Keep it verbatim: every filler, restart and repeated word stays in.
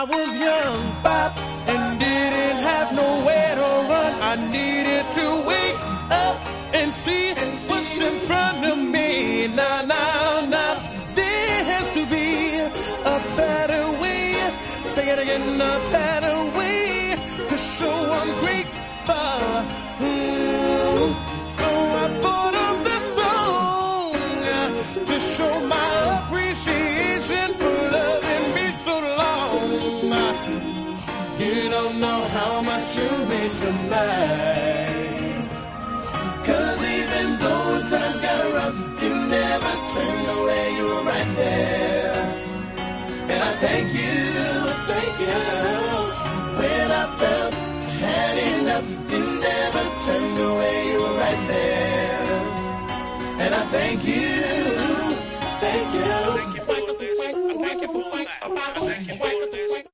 I was young, Bob, and didn't have nowhere to run. I needed to wake up and see what's in front of me. Now, now, now, there has to be a better way. Say it again, a better way to show I'm grateful. Mm. So I thought of this song to show my appreciation for loving me so long. You don't know how much you mean to me. Cause even though times got rough, you never turned away, you were right there. And I thank you, thank you. When I felt I had enough, you never turned away, you were right there. And I thank you, thank you. Thank you for this, thank you for that, thank you for